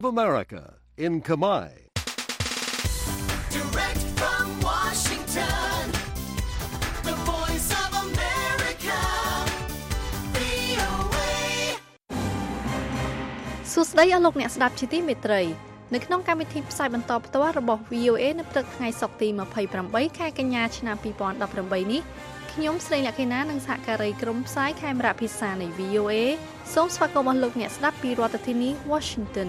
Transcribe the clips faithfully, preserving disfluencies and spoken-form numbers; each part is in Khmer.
America in Khmer. Direct from Washington, the voice of America, វី អូ เอសួស្តីអស់លោកអ្នកស្ដាប់ជាទីមេត្រីនៅក្នុងកម្មវិធីផ្សាយបន្តផ្ទាល់របស់ វី អូ เอ នៅព្រឹកថ្ងៃសុក្រទីម្ភៃប្រាំបីខែកញ្ញាឆ្នាំពីរពាន់ដប់ប្រាំបីនេះខ្ញុំស្រីលក្ខិណានិងសហការីក្រុមផ្សាយខេមរៈភាសានៃ វី អូ เอ សូមស្វាគមន៍អស់លោកអ្នកស្ដាប់ពីរដ្ឋធានី Washington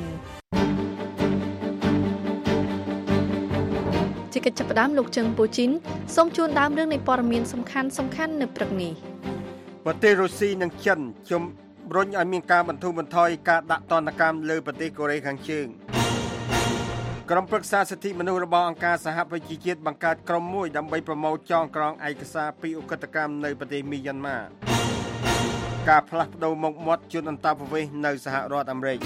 ជាកិច្ចចាប់ផ្ដើមលោកជឹងពូជីនសូមជូនដើមរឿងនៃព័ត៌មានសំខាន់សំខាន់នៅព្រឹកនេះប្រទេសរុស្ស៊ីនិងចិនជំរុញឲ្យមានការបន្ធូរបន្ថយការដាក់ទណ្ឌកម្មលើប្រទេសកូរ៉េខាងជើងក្រុមប្រឹក្សាសិទ្ធិមនុស្សរបស់អង្គការសហប្រជាជាតិបង្កើតក្រុមមួយដើម្បីប្រមូលចងក្រងឯកសារពីឧក្រិដ្ឋកម្មនៅប្រទេសមីយ៉ាន់ម៉ាការផ្លាស់ប្ដូរមុខមាត់ជនអន្តោប្រវេសន៍នៅសហរដ្ឋអាមេរិក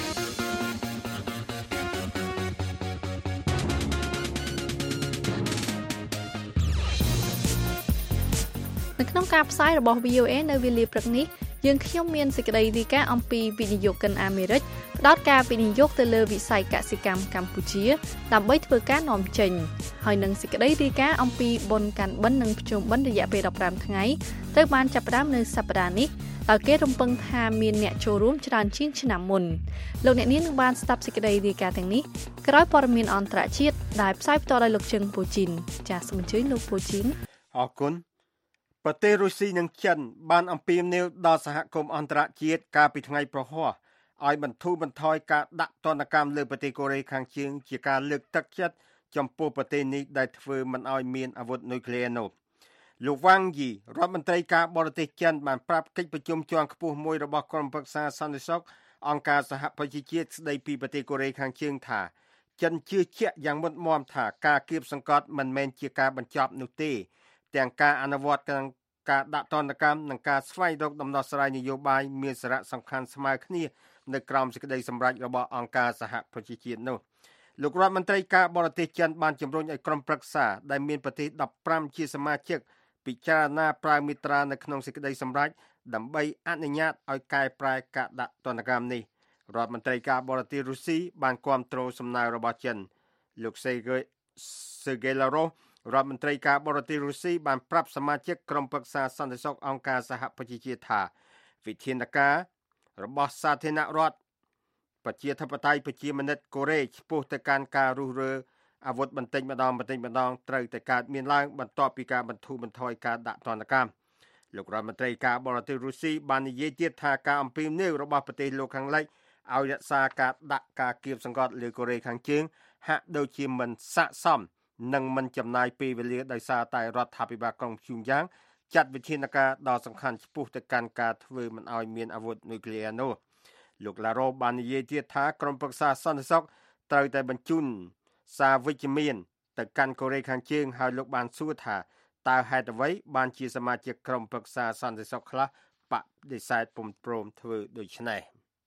នៅក្នុងការផ្សាយរបស់ វី អូ เอ នៅវេលាព្រឹកនេះយើងខ្ញុំមានសេចក្តីរាយការណ៍អំពីវិនិយោគិនអាមេរិកផ្ដោតការវិនិយោគទៅលើវិស័យកសិកម្មកម្ពុជាដើម្បីធ្វើការនាំចេញហើយនឹងសេចក្តីរាយការណ៍អំពីបុណ្យកាន់បិណ្ឌនិងភ្ជុំបិណ្ឌរយៈពេលដប់ប្រាំថ្ងៃត្រូវបានចាប់ផ្ដើមនៅសប្តាហ៍នេះដោយគេរំពឹងថាមានអ្នកចូលរួមច្រើនជាងឆ្នាំមុនលោកអ្នកនាងនឹងបានស្ដាប់សេចក្តីរាយការណ៍ទាំងនេះក្រោយព័ត៌មានអន្តរជាតិដែលផ្សាយផ្ទាល់ដោយលោកជឹងពូជីនចាសសូមអញ្ជើញលោកពូជីនអរគុណប្រទេសរុស្ស៊ីនិងចិនបានអំពាវនាវដល់សហគមន៍អន្តរជាតិកាលពីថ្ងៃប្រហ័សឲ្យបន្ធូរបន្ថយការដាក់ទណ្ឌកម្មលើប្រទេសកូរ៉េខាងជើងជាការលើកទឹកចិត្តចំពោះប្រទេសនេះដែលធ្វើមិនឲ្យមានអាវុធនុយក្លេអ៊ែរនោះលោកវ៉ាងយីរដ្ឋមន្ត្រីការបរទេសចិនបានប្រាប់កិច្ចប្រជុំជាន់ខ្ពស់មួយរបស់ក្រុមប្រឹក្សាសន្តិសុខអង្គការសហប្រជាជាតិស្ដីពីប្រទេសកូរ៉េខាងជើងថាចិនជឿជាក់យ៉ាងមុតមាំថាការគៀបសង្កត់មិនមែនជាការបញ្ចប់នោះទេទាំងការអនុវត្តទាំងការដាក់ទណ្ឌកម្មនិងការស្វែងរកដំណោះស្រាយនយោបាយមានសារៈសំខាន់ស្មើគ្នានៅក្រោមសេចក្តីសម្រេចរបស់អង្គការសហប្រជាជាតិនោះលោករដ្ឋមន្ត្រីការបរទេសចិនបានជំរុញឲ្យក្រុមប្រឹក្សាដែលមានប្រទេសដប់ប្រាំជាសមាជិកពិចារណាប្រើមាត្រានៅក្នុងសេចក្តីសម្រេចដើម្បីអនុញ្ញាតឲ្យកែប្រែការដាក់ទណ្ឌកម្មនេះរដ្ឋមន្ត្រីការបរទេសរុស្ស៊ីបានគាំទ្រសំណើរបស់ចិនលោកសេហ្គីសេហ្គីឡារ៉ូរដ្ឋមន្ត្រីការបរទេសរុស្ស៊ីបានប្រាប់សមាជិកក្រុមប្រឹក្សាសន្តិសុខអង្គការសហប្រជាជាតិថាវិធានការរបស់សាធារណរដ្ឋប្រជាធិបតេយ្យប្រជាមានិតកូរ៉េឆ្ពោះទៅកាន់ការរុះរើអាវុធបន្តិចម្ដងបន្តិចម្ដងត្រូវតែកើតមានឡើងបន្ទាប់ពីការបន្ធូរបន្ថយការដាក់ទណ្ឌកម្មលោករដ្ឋមន្ត្រីការបរទេសរុស្ស៊ីបាននិយាយទៀតថាការអំពាវនាវរបស់ប្រទេសលោកខាងលិចឲ្យរក្សាការដាក់ការគៀបសង្កត់លើកូរ៉េខាងជើងហាក់ដូចជាមិនស័ក្តិសមនិងមិនចំណាយពេលវេលាដោយសារតែរដ្ឋាភិបាលក្រុងព្យុងយ៉ាងចាត់វិធានការដ៏សំខាន់ឆ្ពោះទៅកាន់ការធ្វើមិនឲ្យមានអាវុធនុយក្លេអ៊ែរនោះលោកឡារ៉ូបាននិយាយទៀតថាក្រុមប្រឹក្សាសន្តិសុខត្រូវតែបញ្ជូនសារវិជ្ជមានទៅកាន់កូរ៉េខាងជើងហើយលោកបានសួរថាតើហេតុអ្វីបានជាសមាជិកក្រុមប្រឹក្សាសន្តិសុខខ្លះបដិសេធពុំព្រមធ្វើដូច្នេះ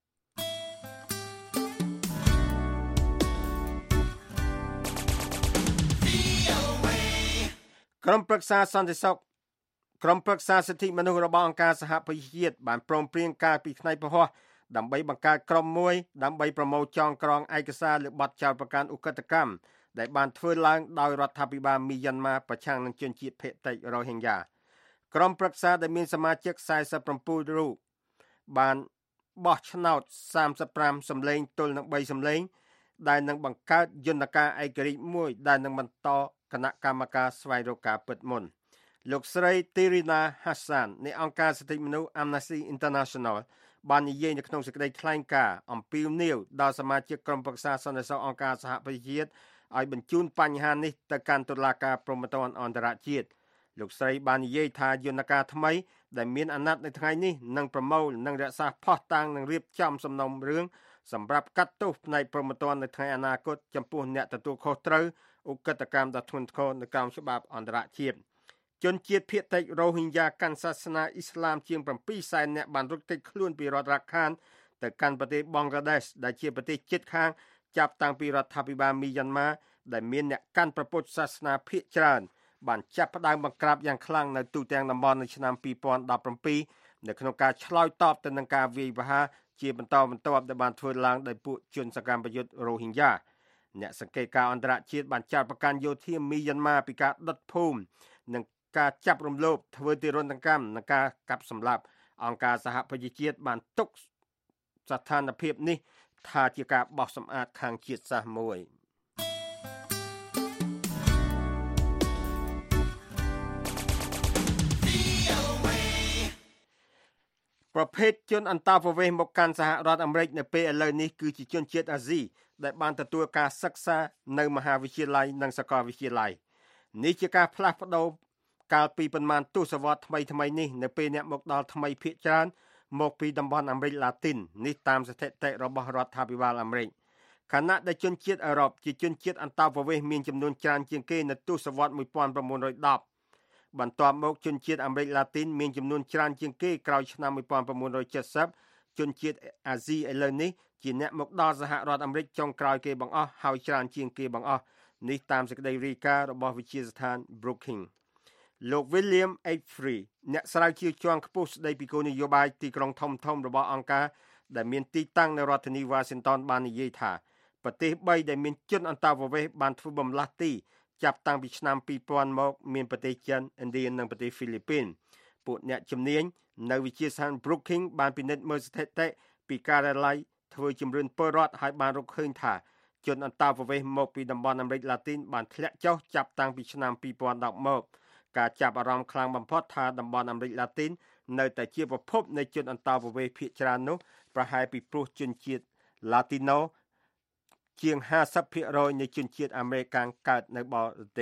ក្រុមប្រឹក្សាសន្តិសុខក្រុមប្រឹក្សាសិទ្ធិមនុស្សរបស់អង្គការសហប្រជាជាតិបានព្រមព្រៀងកាលពីថ្ងៃប្រហ័សដើម្បីបង្កើតក្រុមមួយដើម្បីប្រមូលចងក្រងឯកសារលើបទចោទប្រកាន់ឧក្រិដ្ឋកម្មដែលបានធ្វើឡើងដោយរដ្ឋាភិបាលមីយ៉ាន់ម៉ាប្រឆាំងនឹងជនជាតិភាគតិចរ៉ូហិញ៉ាក្រុមប្រឹក្សាដែលមានសមាជិកសែសិបប្រាំពីររូបបានបោះឆ្នោតសាមសិបប្រាំសម្លេងទល់នឹងបីសម្លេងដែលនឹងបង្កើតយន្តការឯករាជ្យមួយដែលនឹងបន្តគណៈកម្មការស្វែងរកការពិតមុនលោកស្រីទីរីណាហាសាននៃអង្គការសិទ្ធិមនុស្ស Amnesty International បាននិយាយនៅក្នុងសេចក្តីថ្លែងការណ៍អំពីនាវដល់សមាជិកក្រុមប្រឹក្សាសន្តិសុខអង្គការសហប្រជាជាតិឲ្យបញ្ជូនបញ្ហានេះទៅកាន់តុលាការព្រហ្មទណ្ឌអន្តរជាតិលោកស្រីបាននិយាយថាយន្តការថ្មីដែលមានអាណត្តិនៅថ្ងៃនេះនឹងប្រមូលនិងរក្សាភស្តុតាងនិងរៀបចំសំណុំរឿងសម្រាប់កាត់ទោសផ្នែកព្រហ្មទណ្ឌនៅថ្ងៃអនាគតចំពោះអ្នកទទួលខុសត្រូវឧក្រិដ្ឋកម្មដ៏ធ្ងន់ធ្ងរនៅក្រោមច្បាប់អន្តរជាតិជនជាតិភាគតិចរ៉ូហិញ៉ាកាន់សាសនាអ៊ីស្លាមជាង7សែននាក់បានរត់គេចខ្លួនពីរដ្ឋរាខានទៅកាន់ប្រទេសបង់ក្លាដេសដែលជាប្រទេសជិតខាងចាប់តាំងពីរដ្ឋាភិបាលមីយ៉ាន់ម៉ាដែលមានអ្នកកាន់ព្រះពុទ្ធសាសនាភាគច្រើនបានចាប់ផ្ដើមបង្ក្រាបយ៉ាងខ្លាំងនៅទូទាំងតំបន់នៅឆ្នាំពីរពាន់ដប់ប្រាំពីរនៅក្នុងការឆ្លើយតបទៅនឹងការវាយប្រហារជាបន្តបន្ទាប់ដែលបានធ្វើឡើងដោយពួកជនសកម្មប្រយុទ្ធរ៉ូហីញ៉ាអ្នកសង្កេតការណ៍អន្តរជាតិបានចាត់ប្រកាន់យោធាមីយ៉ាន់ម៉ាពីការដុតភូមិនិងការចាប់រំលោភធ្វើទារុណកម្មនិងការកាប់សម្លាប់អង្គការសហប្រជាជាតិបានទុកស្ថានភាពនេះថាជាការបោះសម្អាតខាងជាតិសាសន៍មួយប្រភេទជនអន្តោប្រវេសន៍មកកាន់សហរដ្ឋអាមេរិកនៅពេលឥឡូវនេះគឺជាជនជាតិអាស៊ីដែលបានទទួលការសិក្សានៅមហាវិទ្យាល័យនិងសាកលវិទ្យាល័យនេះជាការផ្លាស់ប្ដូរកាលពីប៉ុន្មានទសវត្សរ៍ថ្មីថ្មីនេះនៅពេលអ្នកមកដល់ថ្មីភាគច្រើនមកពីតំបន់អាមេរិកឡាទីននេះតាមស្ថិតិរបស់រដ្ឋាភិបាលអាមេរិកខណៈដែលជនជាតិអឺរ៉ុបជាជនជាតិអន្តោប្រវេសន៍មានចំនួនច្រើនជាងគេនៅទសវត្សរ៍nineteen tenបន្ទាប់មកជនជាតិអាមេរិកឡាទីនមានចំនួនច្រើនជាងគេក្រោយឆ្នាំnineteen seventyជនជាតិអាស៊ីឥឡូវនេះជាអ្នកមកដល់សហរដ្ឋអាមេរិកចុងក្រោយគេបង្អស់ហើយច្រើនជាងគេបង្អស់នេះតាមសេចក្តីរាយការណ៍របស់វិទ្យាស្ថាន Brookings លោក William H. Free អ្នកស្រាវជ្រាវជាន់ខ្ពស់ស្តីពីគោលនយោបាយទីក្រុងធំៗរបស់អង្គការដែលមានទីតាំងនៅរដ្ឋធានី Washington បាននិយាយថាប្រទេសបីដែលមានជនអន្តោប្រវេសន៍បានធ្វើបំលាស់ទីចាប់តាំងពីឆ្នាំtwo thousandមកមានប្រទេសចិន ឥណ្ឌានិងប្រទេសហ្វីលីពីនពួកអ្នកជំនាញនៅវិទ្យាស្ថាន Brookings បានពិនិត្យមើលស្ថិតិពីការិយាល័យធ្វើជំរឿនពលរដ្ឋហើយបានរកឃើញថាជនអន្តោប្រវេសន៍មកពីតំបន់អាមេរិកឡាទីនបានធ្លាក់ចុះចាប់តាំងពីឆ្នាំtwo thousand tenមកការចាប់អារម្មណ៍ខ្លាំងបំផុតថាតំបន់អាមេរិកឡាទីននៅតែជាប្រភពនៃជនអន្តោប្រវេសន៍ភាគច្រើននោះប្រហែលពីព្រោះជនជាតិ Latino ជាងfifty percent នៃជនជាតិអាមេរិកកើតនៅបរទេស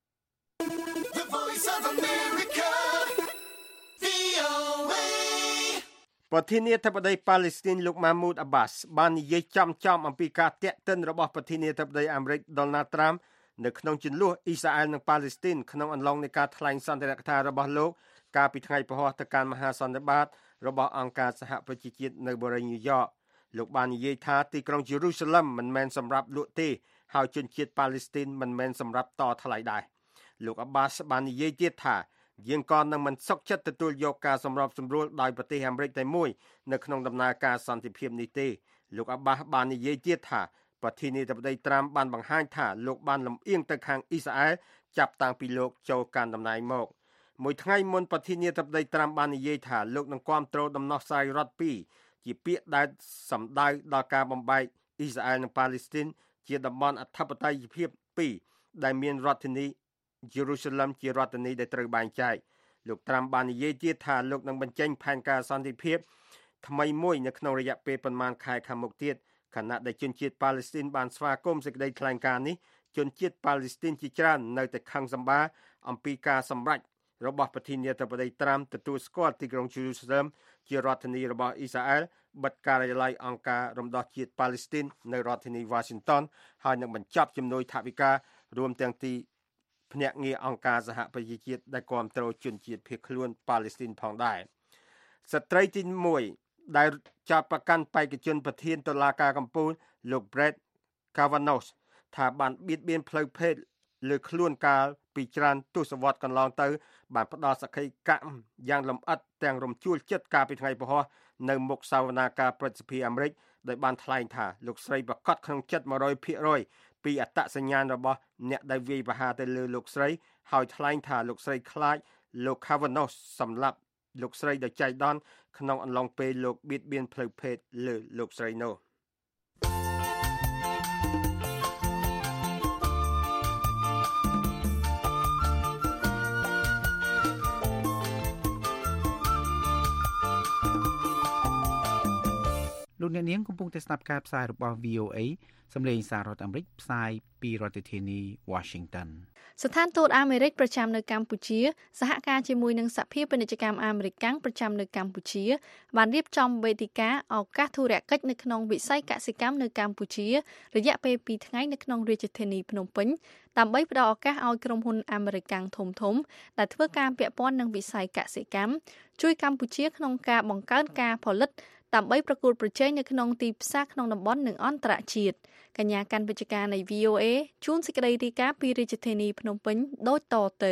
The Voice of America វី អូ អេប្រធានាធិបតីប៉ាឡេស្ទីនលោក Mahmoud Abbas បាននិយាយចំចំអំពីការតាក់ទិនរបស់ប្រធានាធិបតីអាមេរិក Donald Trump នៅក្នុងជម្លោះអ៊ីស្រាអែលនិងប៉ាឡេស្ទីនក្នុងអំឡុងនៃការថ្លែងសន្ទរកថារបស់លោកកាលពីថ្ងៃព្រហស្បតិ៍ទៅកាន់មហាសន្និបាតរបស់អង្គការសហប្រជាជាតិនៅបូរីញូវយ៉កលោកបាននិយាយថាទីក្រុងយេរូសាឡឹមមិនមែនសម្រាប់លក់ទេហើយជនជាតិប៉ាឡេស្ទីនមិនមែនសម្រាប់តថ្លៃដែរលោក Abbas បាននិយាយទៀតថាយើងក៏នឹងមិនសុខចិត្តទទួលយកការសម្របសម្រួលដោយប្រទេសអាមេរិកតែមួយនៅក្នុងដំណើរការសន្តិភាពនេះទេលោក Abbas បាននិយាយទៀតថាប្រធានាធិបតី Trump បានបង្ហាញថាលោកបានលំអៀងទៅខាងអ៊ីស្រាអែលចាប់តាំងពីលោកចូលកាន់តំណែងមកមួយថ្ងៃមុនប្រធានាធិបតី Trump បាននិយាយថាលោកនឹងគាំទ្រដំណោះស្រាយរដ្ឋពីរជាពាក្យដែលសំដៅដល់ការបំបែកអ៊ីស្រាអែលនិងប៉ាឡេស្ទីនជាតំបន់អធិបតេយ្យភាពពីរដែលមានរដ្ឋធានីយេរូសាឡឹមជារដ្ឋធានីដែលត្រូវបែងចែកលោក Trump បាននិយាយទៀតថាលោកនឹងបញ្ចេញផែនការសន្តិភាពថ្មីមួយនៅក្នុងរយៈពេលប្រមាណខែខាងមុខទៀតខណៈដែលជនជាតិប៉ាឡេស្ទីនបានស្វាគមន៍សេចក្តីថ្លែងការណ៍នេះជនជាតិប៉ាឡេស្ទីនជាច្រើននៅតែខឹងសម្បារអំពីការសម្រេចរបស់ប្រធានាធិបតី Trump ទទួលស្គាល់ទីក្រុងយេរូសាឡឹមជារដ្ឋធានីរបស់អ៊ីស្រាអែលបិទការិយាល័យអង្គការរំដោះជាតិប៉ាឡេស្ទីននៅរដ្ឋធានី Washington ហើយនឹងបញ្ចប់ជំនួយថវិការួមទាំងទីភ្នាក់ងារអង្គការសហប្រជាជាតិដែលគាំទ្រជនជាតិភៀសខ្លួនប៉ាឡេស្ទីនផងដែរស្ត្រីទីoneដែលចាត់ប្រកាន់បេក្ខជនប្រធានតុលាការកំពូលលោក Brett Kavanaugh ថាបានបៀតបៀនផ្លូវភេទលើខ្លួនកាលពីច្រើនទសវត្សរ៍កន្លងទៅបានផ្ដល់សក្ខីកម្មយ៉ាងលម្អិតទាំងរំជួលចិត្តកាលពីថ្ងៃព្រហស្បតិ៍នៅមុខសវនាការប្រតិភិអាមេរិកដោយបានថ្លែងថាលោកស្រីប្រកាសក្នុងចិត្តone hundred percentពីអត្តសញ្ញាណរបស់អ្នកដែលវាយប្រហារទៅលើលោកស្រីហើយថ្លែងថាលោកស្រីខ្លាចលោក Kavanaugh សម្លាប់លោកស្រីដោយចៃដន្យក្នុងអំឡុងពេលលោកបៀតបៀនផ្លូវភេទលើលោកស្រីនោះលោកអ្នកនាងកំពុងតែស្ដាប់ការផ្សាយរបស់ វី អូ អេ សម្លេងសាររដ្ឋអាមេរិកផ្សាយពីរដ្ឋធានី Washington ស្ថានទូតអាមេរិកប្រចាំនៅកម្ពុជាសហការជាមួយនឹងសភាពាណិជ្ជកម្មអាមេរិកប្រចាំនៅកម្ពុជាបានរៀបចំវេទិកាឱកាសធុរកិច្ចនៅក្នុងវិស័យកសិកម្មនៅកម្ពុជារយៈពេលtwoថ្ងៃនៅក្នុងរាជធានីភ្នំពេញដើម្បីផ្ដល់ឱកាសឲ្យក្រុមហ៊ុនអាមេរិកធំធំដែលធ្វើការពាក់ព័ន្ធនឹងវិស័យកសិកម្មជួយកម្ពុជាក្នុងការបង្កើនការផលិតដើម្បីប្រកួតប្រជែងនៅក្នុងទីផ្សារក្នុងតំបន់និងអន្តរជាតិកញ្ញាកាន់វិជ្ជការនៃ វី អូ អេ ជួនសេចក្តីរាយការណ៍ពីរាជធានីភ្នំពេញដូចតទៅ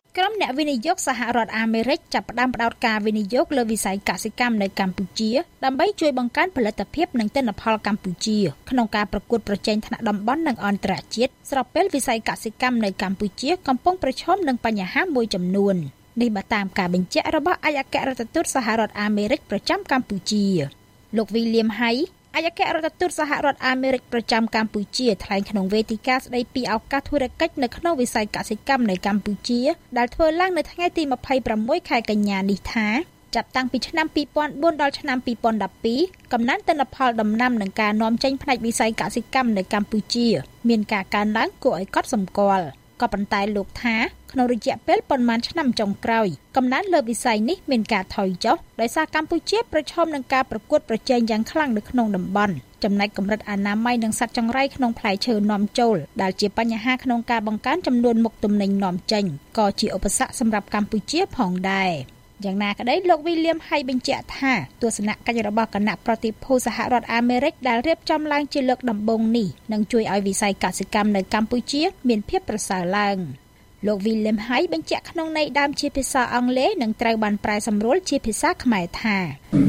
ក្រុមអ្នកវិនិយោគសហរដ្ឋអាមេរិកចាប់ផ្ដើមផ្ដោតការវិនិយោគលើវិស័យកសិកម្មនៅកម្ពុជាដើម្បីជួយបង្កើនផលិតភាពនិងទិន្នផលកម្ពុជាក្នុងការប្រកួតប្រជែងថ្នាក់តំបន់និងអន្តរជាតិស្របពេលវិស័យកសិកម្មនៅកម្ពុជាកំពុងប្រឈមនឹងបញ្ហាមួយចំនួននេះបើតាមការបញ្ជាក់របស់ឯកអគ្គរដ្ឋទូតសហរដ្ឋអាមេរិកប្រចាំកម្ពុជាលោក William Hayឯកអគ្គរដ្ឋទូតសហរដ្ឋអាមេរិកប្រចាំកម្ពុជាថ្លែងក្នុងវេទិកាស្ដីពីឱកាសធុរកិច្ចនៅក្នុងវិស័យកសិកម្មនៅកម្ពុជាដែលធ្វើឡើងនៅថ្ងៃទីម្ភៃប្រាំមួយខែកញ្ញានេះថាចាប់តាំងពីឆ្នាំពីរពាន់បួនដល់ឆ្នាំពីរពាន់ដប់ពីរកំណើនទិន្នផលដំណាំនិងការនាំចេញផ្នែកវិស័យកសិកម្មនៅកម្ពុជាមានការកើនឡើងគួរឲ្យកត់សម្គាល់ក៏ប៉ុន្តែលោកថាក្នុងរយៈពេលប៉ុន្មានឆ្នាំចុងក្រោយកំណើនលើវិស័យនេះមានការថយចុះដោយសារកម្ពុជាប្រឈមនឹងការប្រកួតប្រជែងយ៉ាងខ្លាំងនៅក្នុងតំបន់ចំណែកកម្រិតអនាម័យនិងសត្វចង្រៃក្នុងផ្លែឈើនាំចូលដែលជាបញ្ហាក្នុងការបង្កើនចំនួនមុខទំនិញនាំចេញក៏ជាឧបសគ្គសម្រាប់កម្ពុជាផងដែរយ៉ាងណាក្តីលោក William Hay បញ្ជាក់ថាទស្សនកិច្ចរបស់គណៈប្រតិភូសហរដ្ឋអាមេរិកដែលរៀបចំឡើងជាលើកដំបូងនេះនឹងជួយឲ្យវិស័យកសិកម្មនៅកម្ពុជាមានភាពប្រសើរឡើងលោក William Hay បញ្ជាក់ក្នុងន័យដើមជាភាសាអង់គ្លេសនិងត្រូវបានប្រែសម្រួលជាភាសាខ្មែរថា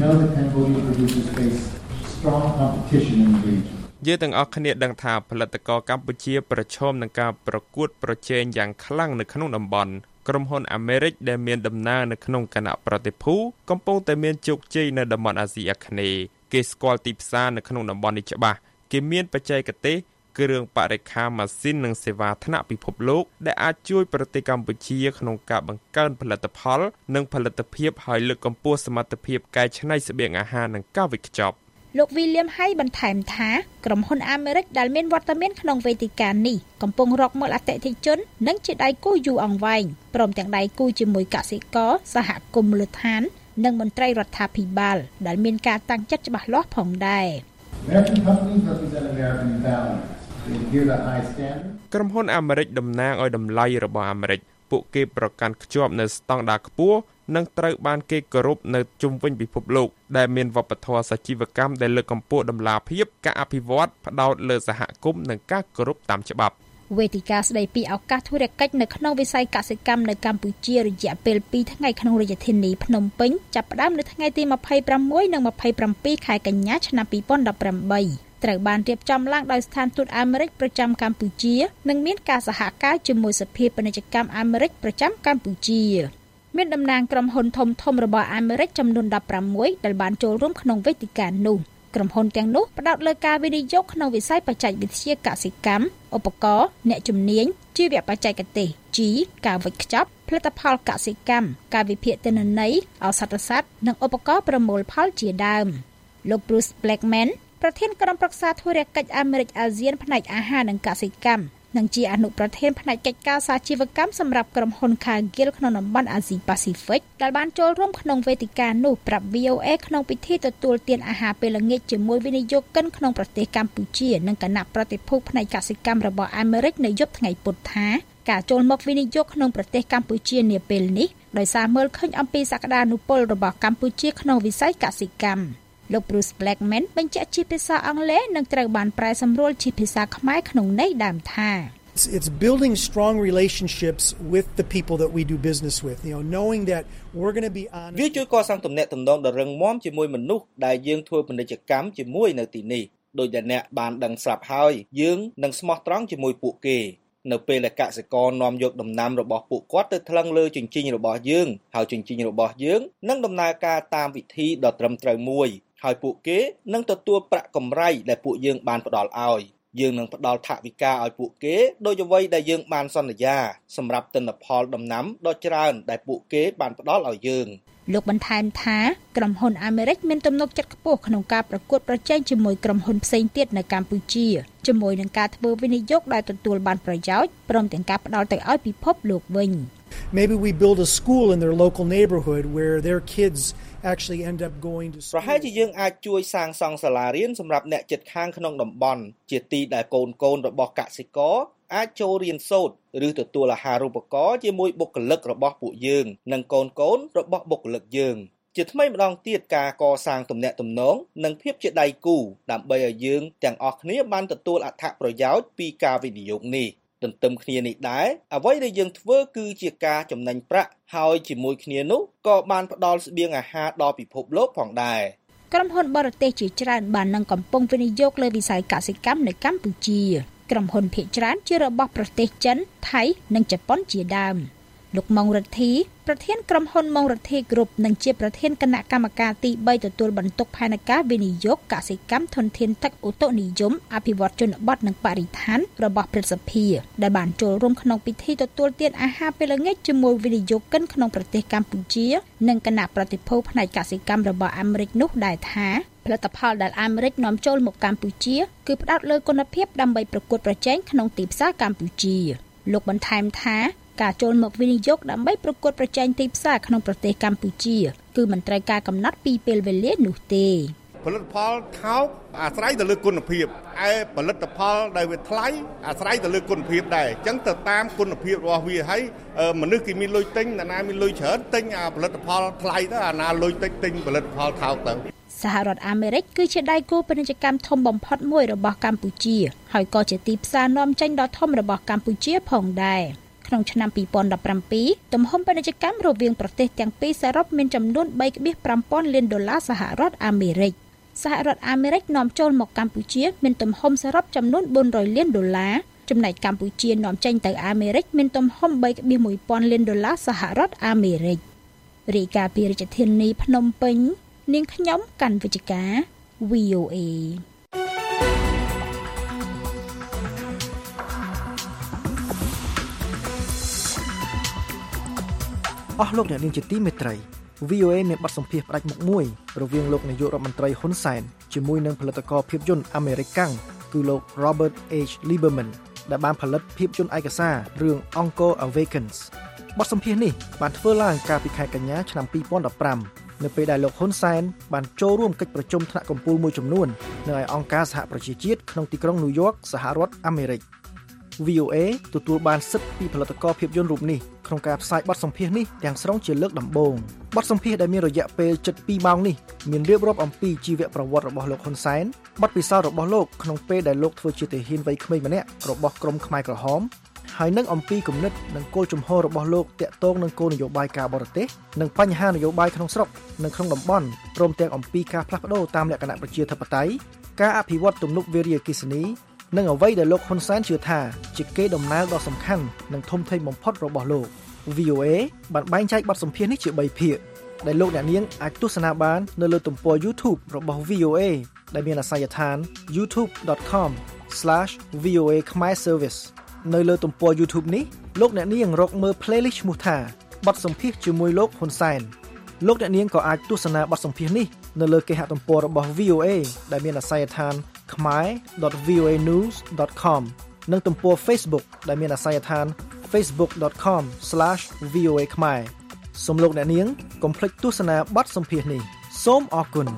យើងទាំងអស់គ្នាដឹងថាផលិតករកម្ពុជាប្រឈមនឹងការប្រកួតប្រជែងយ៉ាងខ្លាំងនៅក្នុងតំបន់ក្រុមហ៊ុនអាមេរិកដែលមានដំណើរនៅក្នុងគណៈប្រតិភូកំពុងតែមានជោគជ័យនៅតំបន់អាស៊ីអាគ្នេយ៍គេស្គាល់ទីផ្សារនៅក្នុងតំបន់នេះច្បាស់គេមានបច្ចេកទេសគ្រឿងបរិក្ខារម៉ាស៊ីននិងសេវាថ្នាក់ពិភពលោកដែលអាចជួយប្រទេសកម្ពុជាក្នុងការបង្កើនផលិតផលនិងផលិតភាពហើយលើកកម្ពស់សមត្ថភាពកែច្នៃស្បៀងអាហារនិងការវេចខ្ចប់លោក William Hay បន្ថែមថាក្រុមហ៊ុនអាមេរិកដែលមានវត្តមានក្នុងវេទិកានេះកំពុងរកមើលអតិថិជននិងជាដៃគូយូរអង្វែងព្រមទាំងដៃគូជាមួយកសិករសហគមន៍មូលដ្ឋាននិងមន្ត្រីរដ្ឋាភិបាលដែលមានការតាំងចិត្តច្បាស់លាស់ផងដែរក្រុមហ៊ុនអាមេរិកតំណាងឲ្យតម្លៃរបស់អាមេរិកពួកគេប្រកាន់ខ្ជាប់នៅស្តង់ដារខ្ពស់និងត្រូវបានគេគោរពនៅជុំវិញពិភពលោកដែលមានវប្បធម៌សាជីវកម្មដែលលើកកម្ពស់តម្លាភាពការអភិវឌ្ឍផ្ដោតលើសហគមន៍និងការគោរពតាមច្បាប់វេទិកាស្ដីពីឱកាសធុរកិច្ចនៅក្នុងវិស័យកសិកម្មនៅកម្ពុជារយៈពេលពីរថ្ងៃក្នុងរាជធានីភ្នំពេញចាប់ផ្ដើមនៅថ្ងៃទីម្ភៃប្រាំមួយនិងម្ភៃប្រាំពីរខែកញ្ញាឆ្នាំពីរពាន់ដប់ប្រាំបីត្រូវបានរៀបចំឡើងដោយស្ថានទូតអាមេរិកប្រចាំកម្ពុជានិងមានការសហការជាមួយសភាពាណិជ្ជកម្មអាមេរិកប្រចាំកម្ពុជាមានតំណាងក្រុមហ៊ុនធំធំរបស់អាមេរិកចំនួនដប់ប្រាំមួយដែលបានចូលរួមក្នុងវេទិកានោះក្រុមហ៊ុនទាំងនោះផ្ដោតលើការវិនិយោគក្នុងវិស័យបច្ចេកវិទ្យាកសិកម្មឧបករណ៍អ្នកជំនាញជីវបច្ចេកទេសជីការវេចខ្ចប់ផលិតផលកសិកម្មការវិភាគទិន្នន័យឱសថសត្វនិងឧបករណ៍ប្រមូលផលជាដើមលោក Bruce Blackman ប្រធានក្រុមប្រឹក្សាធុរកិច្ចអាមេរិកអាស៊ានផ្នែកអាហារនិងកសិកម្មនិងជាអនុប្រធានផ្នែកកិច្ចការសាជីវកម្មសម្រាប់ក្រុមហ៊ុន Cargill ក្នុងតំបន់អាស៊ីប៉ាស៊ីហ្វិកដែលបានចូលរួមក្នុងវេទិកានោះប្រាប់ វី អូ អេ ក្នុងពិធីទទួលទានអាហារពេលល្ងាចជាមួយវិនិយោគិនក្នុងប្រទេសកម្ពុជានិងគណៈប្រតិភូផ្នែកកសិកម្មរបស់អាមេរិកនៅយប់ថ្ងៃពុធថាការចូលមកវិនិយោគក្នុងប្រទេសកម្ពុជានាពេលនេះដោយសារមើលឃើញអំពីសក្តានុពលរបស់កម្ពុជាក្នុងវិស័យកសិកម្មលោក Bruce Blackman បញ្ជាក់ជាភាសាអង់គ្លេសនិងត្រូវបានប្រែសម្រួលជាភាសាខ្មែរក្នុងន័យដើមថា It's, it's building strong relationships with the people that we do business with, you know, knowing that we're going to be honest. វាជួយកសាងទំនាក់ទំនងដ៏រឹងមាំជាមួយមនុស្សដែលយើងធ្វើពាណិជ្ជកម្មជាមួយនៅទីនេះដោយដែលអ្នកបានដឹងស្រាប់ហើយយើងនឹងស្មោះត្រង់ជាមួយពួកគេនៅពេលដែលកសិករនាំយកដំណាំរបស់ពួកគាត់ទៅថ្លឹងលើជញ្ជីងរបស់យើងហើយជញ្ជីងរបស់យើងនឹងដំណើរការតាមវិធីដ៏ត្រឹមត្រូវមួយហើយពួកគេនឹងទទួលប្រាក់កម្រៃដែលពួកយើងបានផ្ដល់ឲ្យយើងនឹងផ្ដល់ថវិកាឲ្យពួកគេដោយអ្វីដែលយើងបានសន្យាសម្រាប់ទិន្នផលដំណាំដ៏ច្រើនដែលពួកគេបានផ្ដល់ឲ្យយើងលោកបន្ថែមថាក្រុមហ៊ុនអាមេរិកមានទំនុកចិត្តខ្ពស់ក្នុងការប្រកួតប្រជែងជាមួយក្រុមហ៊ុនផ្សេងទៀតនៅកម្ពុជាជាមួយនឹងការធ្វើវិនិយោគដែលទទួលបានប្រយោជន៍ព្រមទាំងការផ្ដល់ទៅឲ្យពិភពលោកវិញ Maybe we build a school in their local neighborhood where their kids actually end up going to school. ប្រហែលជាយើងអាចជួយសាងសង់សាលារៀនសម្រាប់អ្នកជិតខាងក្នុងតំបន់ជាទីដែលកូនកូនរបស់កសិករអាចចូលរៀនសូត្រឬទទួលអាហារូបករណ៍ជាមួយបុគ្គលិករបស់ពួកយើងនិងកូនកូនរបស់បុគ្គលិកយើងជាថ្មីម្ដងទៀតការកសាងទំនាក់ទំនងនិងភាពជាដៃគូដើម្បីឲ្យយើងទាំងអស់គ្នាបានទទួលអត្ថប្រយោជន៍ពីការវិនិយោគនេះទន្ទឹមគ្នានេះដែរអ្វីដែលយើងធ្វើគឺជាការចំណេញប្រាក់ហើយជាមួយគ្នានោះក៏បានផ្ដល់ស្បៀងអាហារដល់ពិភពលោកផងដែរក្រុមហ៊ុនបរទេសជាច្រើនបាននឹងកំពុងវិនិយោគលើវិស័យកសិកម្មនៅកម្ពុជាក្រុមហ៊ុនភាគច្រើនជារបស់ប្រទេសចិនថៃនិងជប៉ុនជាដើមលោកម៉ុងរិទ្ធីប្រធានក្រុមហ៊ុនម៉ុងរិទ្ធីគ្រុបនិងជាប្រធានគណៈកម្មការទីបីទទួលបន្ទុកផែនការវិនិយោគកសិកម្មធនធានទឹកឧតុនិយមអភិវឌ្ឍជនបទនិងបរិស្ថានរបស់ព្រឹទ្ធសភាដែលបានចូលរួមក្នុងពិធីទទួលទានអាហារពេលល្ងាចជាមួយវិនិយោគិនក្នុងប្រទេសកម្ពុជានិងគណៈប្រតិភូផ្នែកកសិកម្មរបស់អាមេរិកនោះដែរថាផលិតផលដែលអាមេរិកនាំចូលមកកម្ពុជាគឺផ្ដោតលើគុណភាពដើម្បីប្រកួតប្រជែងក្នុងទីផ្សារកម្ពុជាលោកបន្ថែមថាការចូលមកវិនិយោគដើម្បីប្រកួតប្រជែងទីផ្សារក្នុងប្រទេសកម្ពុជាគឺមិនត្រូវការកំណត់ពីពេលវេលានោះទេផលិតផលថោកអាស្រ័យទៅលើគុណភាពឯផលិតផលដែលវាថ្លៃអាស្រ័យទៅលើគុណភាពដែរអញ្ចឹងទៅតាមគុណភាពរបស់វាហើយមនុស្សគេមានលុយទិញអ្នកណាមានលុយច្រើនទិញអាផលិតផលថ្លៃទៅអាណាលុយតិចទិញផលិតផលថោកទៅសហរដ្ឋអាមេរិកគឺជាដៃគូពាណិជ្ជកម្មធំបំផុតមួយរបស់កម្ពុជាហើយក៏ជាទីផ្សារនាំចេញដ៏ធំរបស់កម្ពុជាផងដែរក្នុងឆ្នាំពីរពាន់ដប់ប្រាំពីរទំហំពាណិជ្ជកម្មរវាងប្រទេសទាំងពីរសរុបមានចំនួនបីដុល្លារលានដុល្លារសហរដ្ឋអាមេរិកសហរដ្ឋអាមេរិកនាំចូលមកកម្ពុជាមានទំហំសរុបចំនួនបួនរយលានដុល្លារចំណែកកម្ពុជានាំចេញទៅអាមេរិកមានទំហំបីដុល្លារលានដុល្លារសហរដ្ឋអាមេរិករាយការណ៍ពីរាជធានីភ្នំពេញនាងខ្ញុំកាន់វិជ្ជការ វី អូ เอអស់លោកអ្នកនាងជាទីមេត្រី វី អូ เอ មានបទសម្ភាសន៍ផ្ដាច់មុខមួយរវាងលោកនាយករដ្ឋមន្ត្រីហ៊ុនសែនជាមួយនឹងផលិតករភាពយន្តអាមេរិកកាំងគឺលោក Robert H. Lieberman ដែលបានផលិតភាពយន្តឯកសាររឿង Uncle Awakens បទសម្ភាសន៍នេះបានធ្វើឡើងកាលពីខែកញ្ញាឆ្នាំពីរពាន់ដប់ប្រាំនៅពេលដែលលោកហ៊ុនសែនបានចូលរួមកិច្ចប្រជុំថ្នាក់កំពូលមួយចំនួននៅឯអង្គការសហប្រជាជាតិក្នុងទីក្រុងញូវយ៉កសហរដ្ឋអាមេរិក វី អូ เอ ទទួលបានសិទ្ធិពីផលិតករភាពយន្តរូបនេះក្នុងការផ្សាយបទសម្ភាសន៍នេះទាំងស្រុងជាលើកដំបូងបទសម្ភាសន៍ដែលមានរយៈពេលជិតពីរម៉ោងនេះមានរៀបរាប់អំពីជីវប្រវត្តិរបស់លោកហ៊ុនសែនបទពិសោធន៍របស់លោកក្នុងពេលដែលលោកធ្វើជាទាហានវ័យក្មេងម្នាក់របស់ក្រុមខ្មែរក្រហមហើយនឹងអំពីគំនិតនិងគោលជំហររបស់លោកទាក់ទងនឹងគោលនយោបាយការបរទេសនិងបញ្ហានយោបាយក្នុងស្រុកនិងក្នុងតំបន់ព្រមទាំងអំពីការផ្លាស់ប្ដូរតាមលក្ខណៈប្រជាធិបតេយ្យការអភិវឌ្ឍទំនប់វារីអគ្គិសនីនិងអ្វីដែលលោកហ៊ុនសែនជឿថាជាកេរដំណែលដ៏សំខាន់និងធំធេងបំផុតរបស់លោក វី អូ เอ បានបែងចែកបទសម្ភាសន៍នេះជាបីភាគដែលលោកអ្នកនាងអាចទស្សនាបាននៅលើទំព័រ YouTube របស់ វី អូ เอ ដែលមានអាសយដ្ឋាន ยูทูบ ដត คอม ស្លាស វី អូ เอ ខ្មែរ Service នៅលើទំព័រ YouTube នេះលោកអ្នកនាងរកមើល playlist ឈ្មោះថាបទសម្ភាសន៍ជាមួយលោកហ៊ុនសែនលោកអ្នកនាងក៏អាចទស្សនាបទសម្ភាសន៍នេះនៅលើគេហទំព័ររបស់ វី អូ เอ ដែលមានអាសយដ្ឋាន ខ្មែរ ដត វី អូ เอ นิวส์ ដត คอม និងទំព័រ Facebook ដែលមានអាសយដ្ឋាន เฟซบุ๊ก ដត คอม ស្លាស វី អូ เอ ខ្មែរសូមលោកអ្នកនាងកុំភ្លេចទស្សនាបទសម្ភាសន៍នេះសូមអរគុណ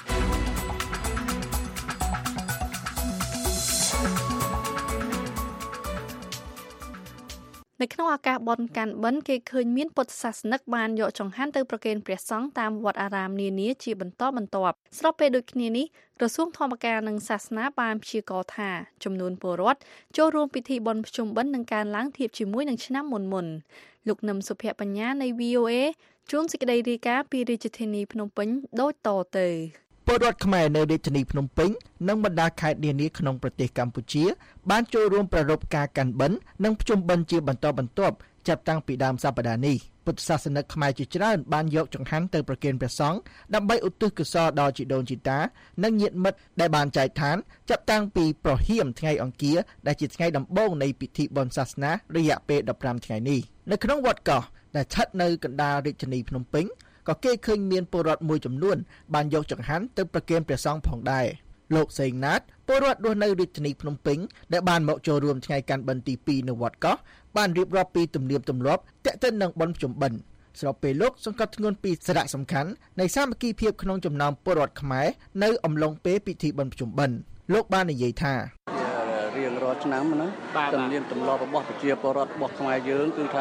នៅក្នុងឱកាសបុណ្យកាន់បិណ្ឌគេឃើញមានពុទ្ធសាសនិកបានយកចង្ហាន់ទៅប្រគេនព្រះសង្ឃតាមវត្តអារាមនានាជាបន្តបន្ទាប់ស្របពេលដូចគ្នានេះក្រសួងធម្មការនិងសាសនាបានព្យាករណ៍ថាចំនួនពលរដ្ឋចូលរួមពិធីបុណ្យភ្ជុំបិណ្ឌនឹងកើនឡើងធៀបជាមួយនឹងឆ្នាំមុនមុនលោកនឹមសុភបញ្ញានៃ វី អូ เอ ជួនសេចក្តីរាយការណ៍ពីរាជធានីភ្នំពេញដូចតទៅពលរដ្ឋខ្មែរនៅរាជធានីភ្នំពេញនិងបណ្ដាខេត្តនានាក្នុងប្រទេសកម្ពុជាបានចូលរួមប្រារព្ធការកាន់បិណ្ឌនិងភ្ជុំបិណ្ឌជាបន្តបន្ទាប់ចាប់តាំងពីដើមសប្តាហ៍នេះពុទ្ធសាសនិកខ្មែរជាច្រើនបានយកចង្ហាន់ទៅប្រគេនព្រះសង្ឃដើម្បីឧទ្ទិសកុសលដល់ជីដូនជីតានិងញាតិមិត្តដែលបានចែកឋានចាប់តាំងពីប្រហៀមថ្ងៃអង្គារដែលជាថ្ងៃដំបូងនៃពិធីបុណ្យសាសនារយៈពេលដប់ប្រាំថ្ងៃនេះនៅក្នុងវត្តកោះដែលស្ថិតនៅកណ្ដាលរាជធានីភ្នំពេញក៏គេឃើញមានពលរដ្ឋមួយចំនួនបានយកចង្ហាន់ទៅប្រគេនព្រះសង្ឃផងដែរលោកសេងណាតពលរដ្ឋរស់នៅរាជធានីភ្នំពេញដែលបានមកចូលរួមថ្ងៃកាន់បិណ្ឌទីពីរនៅវត្តកោះបានរៀបរាប់ពីទំនៀមទម្លាប់ទាក់ទិននឹងបុណ្យភ្ជុំបិណ្ឌស្របពេលលោកសង្កត់ធ្ងន់ពីសារៈសំខាន់នៃសាមគ្គីភាពក្នុងចំណោមពលរដ្ឋខ្មែរនៅអំឡុងពេលពិធីបុណ្យភ្ជុំបិណ្ឌលោកបាននិយាយថារៀងរាល់ឆ្នាំហ្នឹងទំនៀមទម្លាប់របស់ប្រជាពលរដ្ឋរបស់ខ្មែរយើងគឺថាត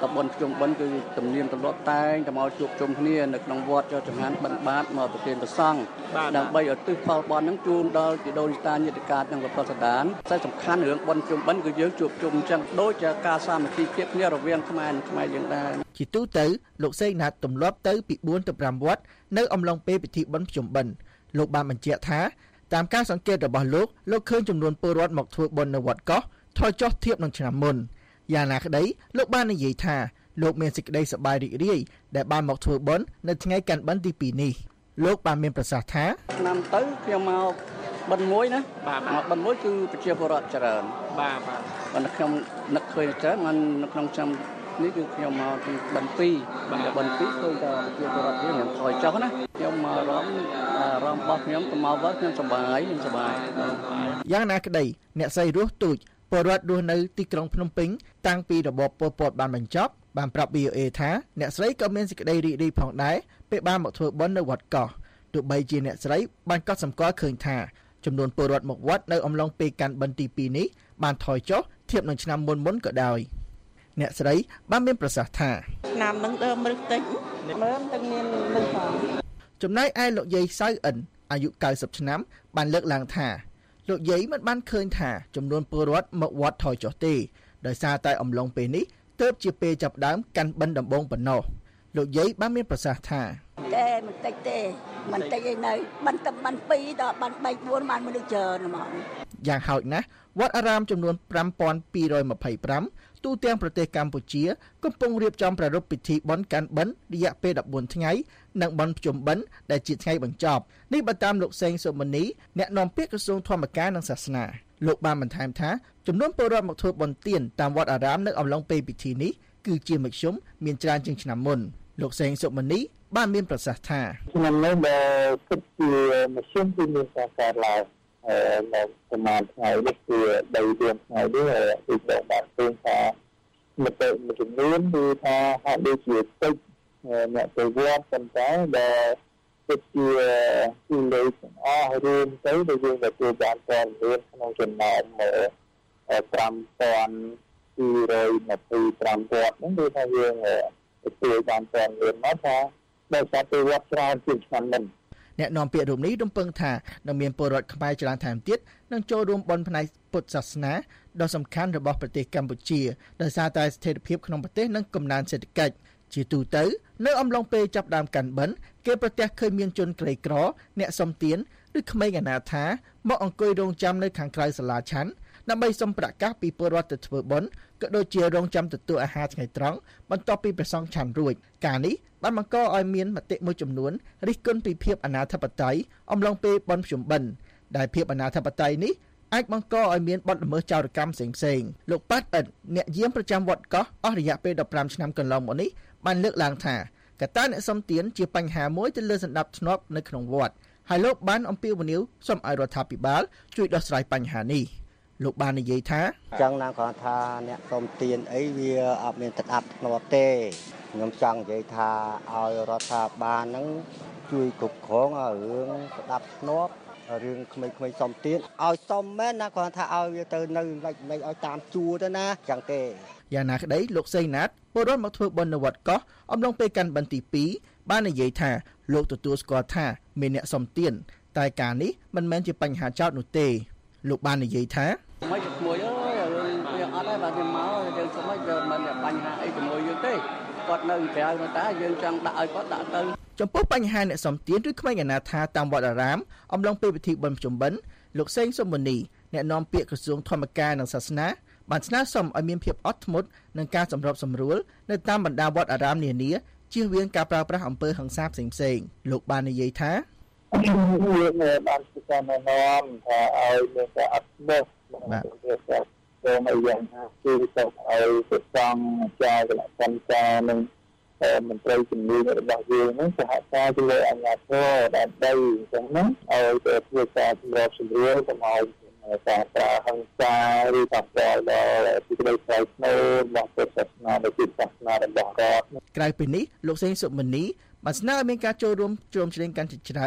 តំបន់ជុំបិណ្ឌគឺទំនៀមទម្លាប់តែងតែមកជួបជុំគ្នានៅក្នុងវត្តចុះចង្ហាន់បិណ្ឌបាតមកប្រគេនព្រះសង្ឃដើម្បីឧទ្ទិសផលបុណ្យហ្នឹងជូនដល់ជីដូនជីតាញាតិកាទាំងប្រសដានតែសំខាន់រឿងបុណ្យជុំបិណ្ឌគឺយើងជួបជុំអញ្ចឹងដូចជាការសាមគ្គីភាពគ្នារវាងខ្មែរនិងខ្មែរយើងដែរជាទូទៅលោកសេងណាតទម្លាប់ទៅពីបួនទៅប្រាំវត្តនៅអំឡុងពេលពិធីបុណ្យភ្ជុំបិណ្ឌលោកបានបញ្ជាក់ថាតាមការសង្កេតរបស់លោកលោកឃើញចំនួនពលរដ្ឋមកធ្វើបុណ្យនៅវត្តកោះថយចុះធៀបនឹងឆ្នាំមុនយ៉ាងណាក្តីលោកបាននិយាយថាលោកមានសេចក្តីសប្បាយរីករាយដែលបានមកធ្វើបុណ្យនៅថ្ងៃកាន់បិណ្ឌទីពីរនេះលោកបានមានប្រសាសន៍ថាឆ្នាំទៅខ្ញុំមកបិណ្ឌមួយណាបាទមកបិណ្ឌមួយគឺប្រជាពលរដ្ឋច្រើនបាទបាទប៉ុន្តែខ្ញុំនឹកឃើញច្រើនមិននៅក្នុងឆ្នាំនេះគឺខ្ញុំមកទីបិណ្ឌពីរបាទបិណ្ឌពីរឃើញតែប្រជាពលរដ្ឋយើងថយចុះណាខ្ញុំមករំរំរបស់ខ្ញុំទៅមកវត្តខ្ញុំសប្បាយខ្ញុំសប្បាយយ៉ាងណាក្តីអ្នកស្រីរស់ទូចពលរដ្ឋរស់នៅទីក្រុងភ្នំពេញតាំងពីរបបប៉ុលពតបានបញ្ចប់បានប្រាប់ វី អូ អេ ថាអ្នកស្រីក៏មានសេចក្តីរីករាយផងដែរពេលបានមកធ្វើបុណ្យនៅវត្តកោះទោះបីជាអ្នកស្រីបានកត់សម្គាល់ឃើញថាចំនួនពលរដ្ឋមកវត្តនៅអំឡុងពេលកាន់បិណ្ឌទីពីរនេះបានថយចុះធៀបនឹងឆ្នាំមុនមុនក៏ដោយអ្នកស្រីបានមានប្រសាសន៍ថាឆ្នាំនឹងដើមរឹកតិចមើលទឹកមាននឹងផងចំណែកឯលោកយាយសៅអិនអាយុកៅសិបឆ្នាំបានលើកឡើងថាលោកយាយមិនបានឃើញថាចំនួនពលរដ្ឋមកវត្តថយចុះទេដោយសារតែអំឡុងពេលនេះទើបជាពេលចាប់ដើមកាន់បិណ្ឌដំបូងប៉ុណ្ណោះលោកយាយបានមានប្រសាសន៍ថាតែមិនតិចទេមិនតិចឯនៅបិណ្ឌតែបិណ្ឌពីរដល់បិណ្ឌបីបួនបានមនុស្សច្រើនហ្មងយ៉ាងហោចណាស់វត្តអារាមចំនួនប្រាំពាន់ពីររយម្ភៃប្រាំទូទាំងប្រទេសកម្ពុជាកំពុងរៀបចំប្រារព្ធពិធីបុណ្យកាន់បិណ្ឌរយៈពេលដប់បួនថ្ងៃនិងបុណ្យភ្ជុំបិណ្ឌដែលជាថ្ងៃបញ្ចប់នេះបើតាមលោកសេងសុមនីអ្នកនាំពាក្យក្រសួងធម្មការនិងសាសនាលោកបានបន្ថែមថាចំនួនពលរដ្ឋមកធ្វើបុណ្យទានតាមវត្តអារាមនៅអំឡុងពេលពិធីនេះគឺជាមធ្យមមានច្រើនជាងឆ្នាំមុនលោកសេងសុមនីបានមានប្រសាសន៍ថាឆ្នាំនេះដែលគិតជាមធ្យមគឺមានការកើនឡើងនៅប្រមាណថ្ងៃនេះគឺបីរៀងថ្ងៃនេះគឺត្រូវបានឃើញថាមតិមួយចំនួនគឺថាហាក់ដូចជាតិចអ្នកទៅវត្តប៉ុន្តែដែលគិតជាគឺលេខទាំងអស់រួមទៅដែលយើងទទួលបានព័ត៌មានក្នុងចំណោមប្រាំពាន់ពីររយម្ភៃប្រាំវត្តហ្នឹងគឺថាយើងទទួលបានព័ត៌មានមកថាដោយសារទៅវត្តច្រើនជាងឆ្នាំមុនអ្នកនាំពាក្យរូបនេះរំពឹងថានឹងមានពលរដ្ឋខ្មែរច្រើនថែមទៀតនឹងចូលរួមបុណ្យផ្នែកពុទ្ធសាសនាដ៏សំខាន់របស់ប្រទេសកម្ពុជាដោយសារតែស្ថិរភាពក្នុងប្រទេសនិងកំណើនសេដ្ឋកិច្ចជាទូទៅនៅអំឡុងពេលចាប់ដើមកាន់បិណ្ឌគេប្រទះឃើញមានជនក្រីក្រអ្នកសុំទានឬក្មេងអនាថាមកអង្គុយរងចាំនៅខាងក្រៅសាលាឆាន់ដើម្បីសុំប្រកាសពីពលរដ្ឋទៅធ្វើបុណ្យក៏ដូចជារងចាំទទួលអាហារថ្ងៃត្រង់បន្ទាប់ពីព្រះសង្ឃឆាន់រួចការនេះបានបង្កឲ្យមានមតិមួយចំនួនរិះគន់ពីភាពអនាធិបតេយ្យអំឡុងពេលបុណ្យភ្ជុំបិណ្ឌដែលភាពអនាធិបតេយ្យនេះអាចបង្កឲ្យមានបទល្មើសចោរកម្មផ្សេងៗលោកប៉ាត់អិតអ្នកយាមប្រចាំវត្តកោះអស់រយៈពេលដប់ប្រាំឆ្នាំកន្លងមកនេះបានលើកឡើងថាកត្តាអ្នកសុំទានជាបញ្ហាមួយទៅលើសណ្ដាប់ធ្នាប់នៅក្នុងវត្តហើយលោកបានអំពាវនាវសូមឲ្យរដ្ឋាភិបាលជួយដោះស្រាយបញ្ហានេះលោកបាននិយាយថាចឹងណាគាត់ថាអ្នកសុំទានអីវាអត់មានទឹកអាប់ធ្នាប់ទេខ្ញុំចង់និយាយថាឲ្យរដ្ឋាភិបាលហ្នឹងជួយគ្រប់គ្រងឲ្យរឿងស្ដាប់ធ្នាប់រឿងក្មេងៗសុំទានឲ្យសុំមែនណាគាត់ថាឲ្យវាទៅនៅលេចលេចឲ្យតាមជួរទៅណាចឹងទេយ៉ាងណាក្តីលោកសេងណាតពលរដ្ឋមកធ្វើបុណ្យនៅវត្តកោះអំឡុងពេលកាន់បិណ្ឌទីពីរបាននិយាយថាលោកទទួលស្គាល់ថាមានអ្នកសុំទានតែការនេះមិនមែនជាបញ្ហាចោទនោះទេលោកបាននិយាយថាមិនជាមួយអើយយើងអត់ដែរបាទយើងមកយើងសុំឲ្យយើងមិនបញ្ហាអីជាមួយយើងទេគាត់នៅក្រៅមកតាយើងចង់ដាក់ឲ្យគាត់ដាក់ទៅចំពោះបញ្ហាអ្នកសំទានឬក្មេងអនាថាតាមវត្តអារាមអំឡុងពេលពិធីបុណ្យភ្ជុំបិណ្ឌលោកសេងសុមនីអ្នកនាំពាក្យក្រសួងធម្មការនិងសាសនាបានស្នើសុំឲ្យមានភាពអត់ធ្មត់និងការសម្របសម្រួលនៅតាមបណ្ដាវត្តអារាមនានាជៀសវាងការប្រើប្រាស់អំពើហិង្សាផ្សេងៗលោកបាននិយាយថាយើងបានពិចារណានាំថាឲ្យមានការអត់ធ្មត់បាទសូមឲ្យយ៉ាងណាគឺសូមឲ្យប្រសំអាចារ្យគណៈកម្មការនិងមន្ត្រីជំនាញរបស់យើងហ្នឹងសហការជាមួយអាជ្ញាធរដើម្បីអញ្ចឹងណាឲ្យទៅធ្វើការសម្របសម្រួលកុំឲ្យការប្រើហិង្សាឬប៉ះពាល់ដល់សេចក្តីថ្លៃថ្នូររបស់ពុទ្ធសាសនានិងពុទ្ធសាសនារបស់រដ្ឋក្រៅពីនេះលោកសេងសុមនីបានស្នើឲ្យមានការចូលរួមជ្រោមជ្រែងកាន់តែច្រើន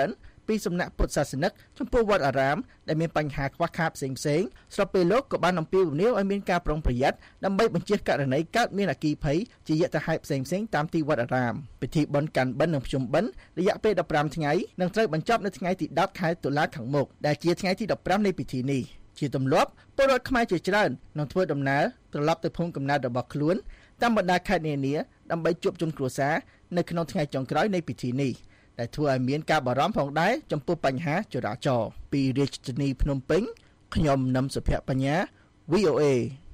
ពីសំណាក់ពុទ្ធសាសនិកចំពោះវត្តអារាមដែលមានបញ្ហាខ្វះខាតផ្សេងៗស្របពេលលោកក៏បានអំពាវនាវឲ្យមានការប្រុងប្រយ័ត្នដើម្បីបញ្ជៀសករណីកើតមានអគ្គីភ័យជាយថាហេតុផ្សេងៗតាមទីវត្តអារាមពិធីបុណ្យកាន់បិណ្ឌនិងភ្ជុំបិណ្ឌរយៈពេលដប់ប្រាំថ្ងៃនឹងត្រូវបញ្ចប់នៅថ្ងៃទីដប់ខែតុលាខាងមុខដែលជាថ្ងៃទីដប់ប្រាំនៃពិធីនេះជាទម្លាប់ពលរដ្ឋខ្មែរជាច្រើននឹងធ្វើដំណើរត្រឡប់ទៅភូមិកំណើតរបស់ខ្លួនតាមបណ្ដាខេត្តនានាដើម្បីជួបជុំគ្រួសារនៅក្នុងថ្ងៃចុងក្រោយនៃពិធីនេះដែលធ្វើឲ្យមានការបារម្ភផងដែរចំពោះបញ្ហាចរាចរណ៍ពីរាជធានីភ្នំពេញខ្ញុំនឹមសុភ័ក្របញ្ញា វី អូ เอ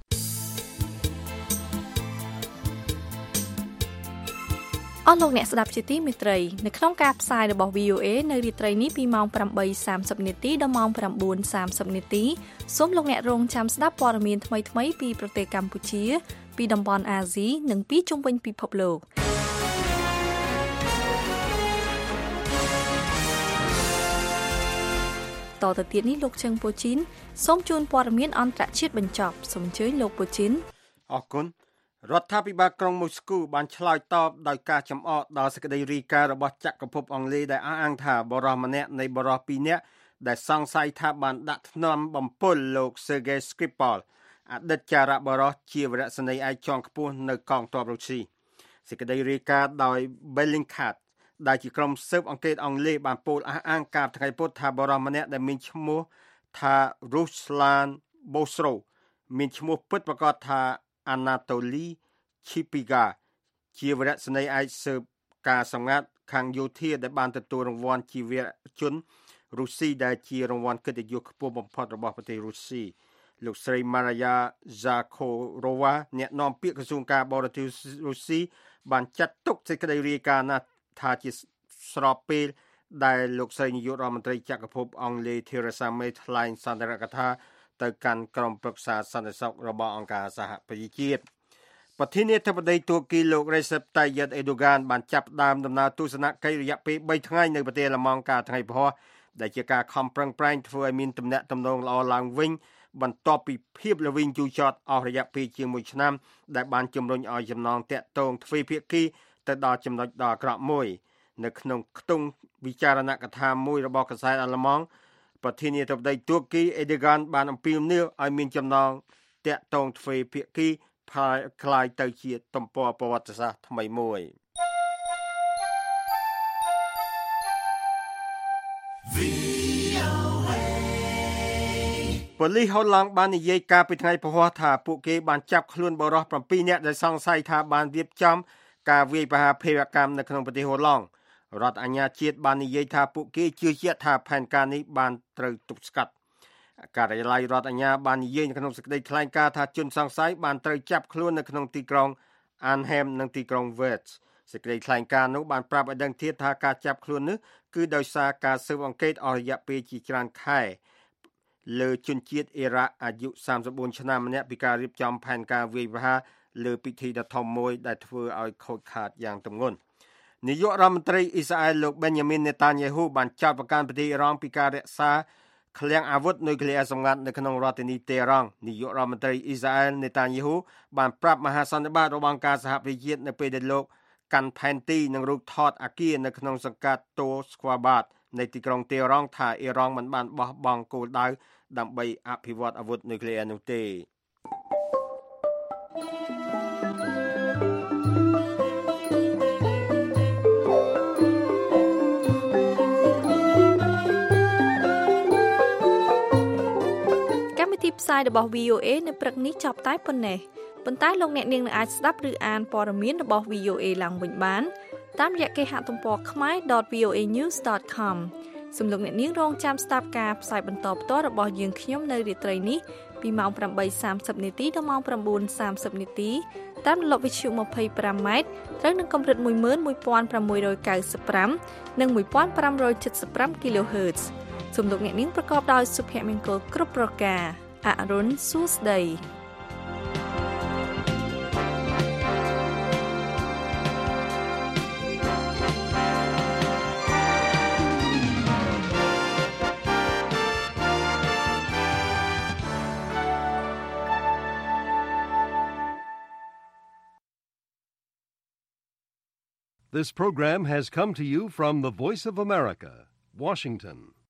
អស់លោកអ្នកស្ដាប់ជាទីមេត្រីនៅក្នុងការផ្សាយរបស់ វី អូ เอ នៅរាត្រីនេះពីម៉ោង ប្រាំបីសាមសិប នាទីដល់ម៉ោង ប្រាំបួនសាមសិប នាទីសូមលោកអ្នករងចាំស្ដាប់ព័ត៌មានថ្មីៗពីប្រទេសកម្ពុជាពីតំបន់អាស៊ីនិងពីជុំវិញពិភពលោកតទៅទៀតនេះលោកជឹងពូជីនសូមជូនព័ត៌មានអន្តរជាតិបញ្ចប់សូមអញ្ជើញលោកពូជីនអរគុណរដ្ឋាភិបាលក្រុងម៉ូស្គូបានឆ្លើយតបដោយការចំអកដល់សេចក្តីរាយការណ៍របស់ចក្រភពអង់គ្លេសដែលអះអាងថាបរិសម្នាក់នៃបរិសពីរនាក់ដែលសង្ស័យថាបានដាក់ថ្នាំបំពុលលោក Sergei Skripal អតីតចារៈបរិសជាវរៈសេនីយ៍ឯកជាន់ខ្ពស់នៅកងទ័ពរុស្ស៊ីសេចក្តីរាយការណ៍ដោយ Bellingcat ដែលជាក្រុមស៊ើបអង្កេតអង់គ្លេសបានពោលអះអាងកាលថ្ងៃពុធថាបរិសម្នាក់ដែលមានឈ្មោះថា Ruslan Bosro មានឈ្មោះពិតប្រាកដថា Anatoly Chipiga ជាវរៈសេនីយ៍ឯកស៊ើបការសម្ងាត់ខាងយោធាដែលបានទទួលរង្វាន់ជាវីរជនរុស្ស៊ីដែលជារង្វាន់កិត្តិយសខ្ពស់បំផុតរបស់ប្រទេសរុស្ស៊ីលោកស្រី Maria Zakharova អ្នកនាំពាក្យក្រសួងការបរទេសរុស្ស៊ីបានចាត់ទុកសេចក្តីរាយការណ៍ណាថាជាស្របពេលដែលលោកស្រីនាយករដ្ឋមន្ត្រីចក្រភពអង់គ្លេស Theresa May ថ្លែងសន្ទរកថាទៅកាន់ក្រុមប្រឹក្សាសន្តិសុខរបស់អង្គការសហប្រជាជាតិប្រធានាធិបតីទួរគីលោក Recep Tayyip Erdogan បានចាប់ផ្ដើមដំណើរទស្សនកិច្ចរយៈពេលបីថ្ងៃនៅប្រទេសអាល្លឺម៉ង់កាលថ្ងៃព្រហស្បតិ៍ដែលជាការខំប្រឹងប្រែងធ្វើឲ្យមានទំនាក់ទំនងល្អឡើងវិញបន្ទាប់ពីភាពល្វីងជូរចត់អស់រយៈពេលជាងមួយឆ្នាំដែលបានជំរុញឲ្យចំណងតាក់ទងទ្វេភាគីទៅដល់ចំណុចដ៏អាក្រក់មួយនៅក្នុងខ្ទង់វិចារណកថាមួយរបស់កាសែតអាល្លឺម៉ង់ប្រធានាធិបតីទួរគី Erdogan បានអំពាវនាវឲ្យមានចំណងតាក់ទងទ្វេភាគីคล้ายទៅជាទំព័រប្រវត្តិសាស្ត្រថ្មីមួយប៉ូលីសហូឡង់បាននិយាយកាលពីថ្ងៃព្រហស្បតិ៍ថាពួកគេបានចាប់ខ្លួនបរិសុទ្ធប្រាំពីរនាក់ដែលសង្ស័យថាបានរៀបចំការវាយប្រហារភេរវកម្មនៅក្នុងប្រទេសហូឡង់រដ្ឋអាជ្ញាជាតិបាននិយាយថាពួកគេជឿជាក់ថាផែនការនេះបានត្រូវទប់ស្កាត់ការិយាល័យរដ្ឋអាជ្ញាបាននិយាយនៅក្នុងសេចក្តីថ្លែងការណ៍ថាជនសង្ស័យបានត្រូវចាប់ខ្លួននៅក្នុងទីក្រុង Arnhem និងទីក្រុង Wales សេចក្តីថ្លែងការណ៍នោះបានប្រាប់ឲ្យដឹងទៀតថាការចាប់ខ្លួននេះគឺដោយសារការស៊ើបអង្កេតអស់រយៈពេលជាច្រើនខែលើជនជាតិអ៊ីរ៉ាក់អាយុសាមសិបបួនឆ្នាំម្នាក់ពីការរៀបចំផែនការវាយប្រហារលើពិធីដ៏ធំមួយដែលធ្វើឲ្យខូចខាតយ៉ាងធ្ងន់នាយករដ្ឋមន្ត្រីអ៊ីស្រាអែលលោក Benjamin Netanyahu បានចោទប្រកាន់ប្រទេសអ៊ីរ៉ង់ពីការរក្សាឃ្លាំងអាវុធនុយក្លេអ៊ែរសម្ងាត់នៅក្នុងរដ្ឋធានីតេហ៍រ៉ង់នាយករដ្ឋមន្ត្រីអ៊ីស្រាអែល Netanyahu បានប្រាប់មហាសន្និបាតរបស់អង្គការសហប្រជាជាតិនៅពេលដែលលោកកាន់ផែនទីនិងរូបថតអគារនៅក្នុងសង្កាត់តូស្ក្វាបាតនៃទីក្រុងតេហ៍រ៉ង់ថាអ៊ីរ៉ង់មិនបានបោះបង់គោលដៅដើម្បីអភិវឌ្ឍអាវុធនុយក្លេអ៊ែរនោះទេទីផ្សាយរបស់ វី អូ เอ នៅព្រឹកនេះចប់តែប៉ុណ្ណេះប៉ុន្តែលោកអ្នកនាងនឹងអាចស្ដាប់ឬអានព័ត៌មានរបស់ វី អូ เอ ឡើងវិញបានតាមរយៈគេហទំព័រ khmae dot v o a news dot com សូមលោកអ្នកនាងរងចាំស្ដាប់ការផ្សាយបន្តផ្ទាល់របស់យើងខ្ញុំនៅរាត្រីនេះពីម៉ោងប្រាំបីសាមសិបនាទីដល់ម៉ោងប្រាំបួនសាមសិបនាទីតាមរលកវិទ្យុម្ភៃប្រាំម៉ែត្រត្រូវនឹងកម្រិតមួយម៉ឺនមួយពាន់ប្រាំមួយរយកៅសិបប្រាំនិងមួយពាន់ប្រាំរយចិតសិបប្រាំ kHz សូមលោកអ្នកនាងប្រកបដោយសុភមង្គលគ្រប់ប្រការអរុនសួស្ដី This program has come to you from the Voice of America, Washington